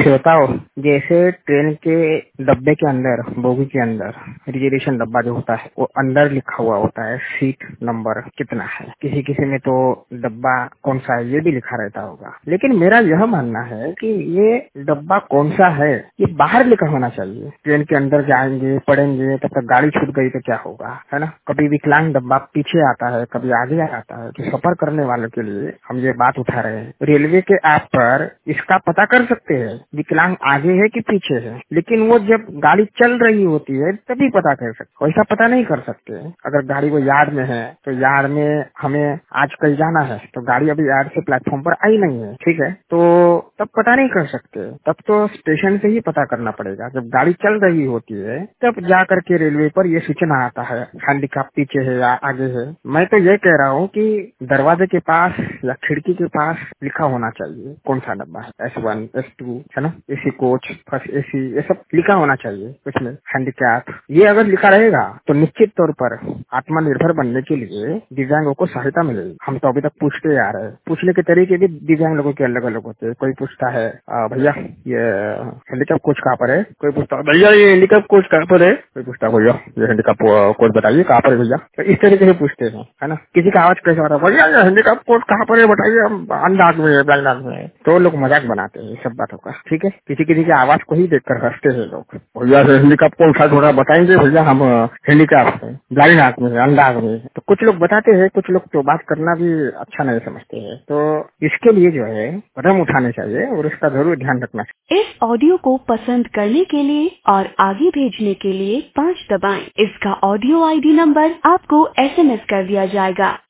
बताओ, जैसे ट्रेन के डब्बे के अंदर, बोगी के अंदर रिजर्वेशन डब्बा जो होता है वो अंदर लिखा हुआ होता है सीट नंबर कितना है। किसी किसी में तो डब्बा कौन सा है ये भी लिखा रहता होगा। लेकिन मेरा यह मानना है कि ये डब्बा कौन सा है ये बाहर लिखा होना चाहिए। ट्रेन के अंदर जाएंगे, पढ़ेंगे, तब तक गाड़ी छूट गई तो क्या होगा, है ना। कभी विकलांग डब्बा पीछे आता है, कभी आगे आता है। तो सफर करने वालों के लिए हम ये बात उठा रहे हैं। रेलवे के ऐप पर इसका पता कर सकते हैं विकलांग आगे है कि पीछे है, लेकिन वो जब गाड़ी चल रही होती है तभी पता कर सकते। वैसा पता नहीं कर सकते। अगर गाड़ी वो यार्ड में है तो यार्ड में हमें आज कल जाना है तो गाड़ी अभी यार्ड से प्लेटफॉर्म पर आई नहीं है, ठीक है, तो तब पता नहीं कर सकते। तब तो स्टेशन से ही पता करना पड़ेगा। जब गाड़ी चल रही होती है तब जा करके रेलवे पर यह सूचना आता है हैंडीकैप पीछे है या आगे है। मैं तो ये कह रहा हूँ कि दरवाजे के पास या खिड़की के पास लिखा होना चाहिए कौन सा डब्बा है, S1 S2 है ना, एसी कोच, फर्स्ट एसी, ये सब लिखा होना चाहिए उसमें हैंडीकैप। ये अगर लिखा रहेगा तो निश्चित तौर पर आत्मनिर्भर बनने के लिए दिव्यांगों को सहायता मिलेगी। हम तो अभी तक पूछते आ रहे हैं। पूछने के तरीके भी दिव्यांग लोगों के अलग अलग होते हैं। कोई पूछता है भैया ये हैंडीकैप कोच कहाँ पर है, कोई पूछता है भैया ये हैंडीकैप कोच कहाँ पर है, कोई पूछता है भैया ये हैंडीकैप कोच बताइए कहाँ पर है भैया। तो इस तरीके से पूछते हैं, है ना। किसी का आवाज कैसे आता है भैया ये हैंडीकैप कोच कहाँ पर है बताइए, हम अंदाज में है, ब्लाइंड में है। तो लोग मजाक बनाते हैं सब बातों का, ठीक है। किसी किसी की आवाज को ही देखकर हंसते हैं लोग। भैया हैंडीकैप कोच का थोड़ा बताएंगे भैया, हम हैंडीकैप है, ब्लाइंड आदमी है, अंदाज में। तो कुछ लोग बताते हैं, कुछ लोग तो बात करना भी अच्छा नहीं समझते हैं। तो इसके लिए जो है कदम उठाने चाहिए और इसका जरूर ध्यान रखना चाहिए। इस ऑडियो को पसंद करने के लिए और आगे भेजने के लिए 5 दबाएं। इसका ऑडियो ID नंबर आपको SMS कर दिया जाएगा।